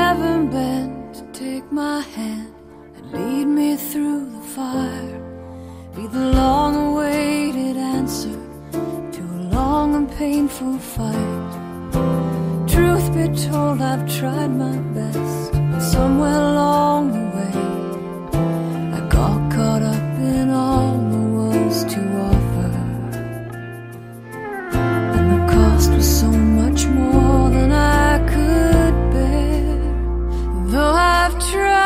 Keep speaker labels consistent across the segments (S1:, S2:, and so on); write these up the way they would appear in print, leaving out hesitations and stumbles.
S1: Heaven bent to take my hand and lead me through the fire. Be the long-awaited answer to a long and painful fight. Truth be told, I've tried my best, but somewhere along the way I got caught up in all there was to offer, and the cost was so much more than I could bear. Though I've tried,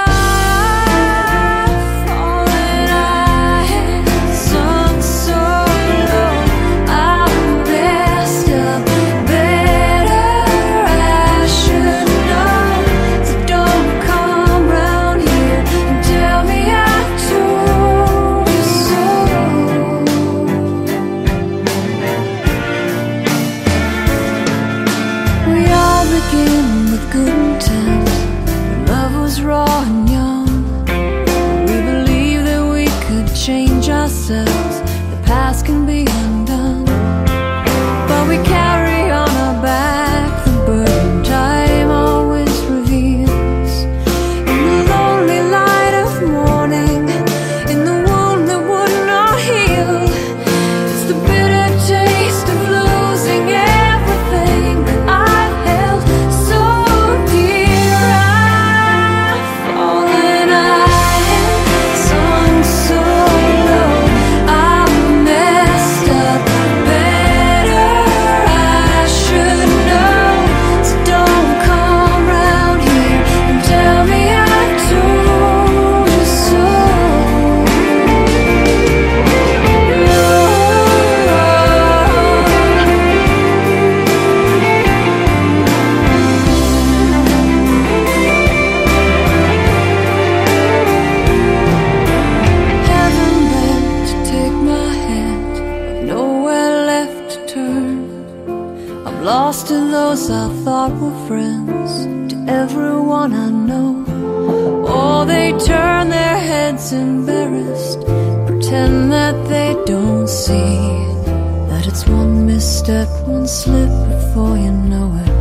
S1: with good intent, when love was raw and young. We believed that we could change ourselves, the past can be undone. But we carry on our back the burden time always reveals. In the lonely light of morning, in the wound that would not heal, it's the bitter taste of losing everything that I've held so dear. I've fallen, I've sunk so low, I've messed up better, I should know. So don't come round here and tell me I told you so. Heaven bent to take my hand, but nowhere left to turn. I'm lost to those I thought were friends, to everyone I know. Oh, they turn their heads embarrassed, pretend that they don't see that it's one misstep, one slip before you know it.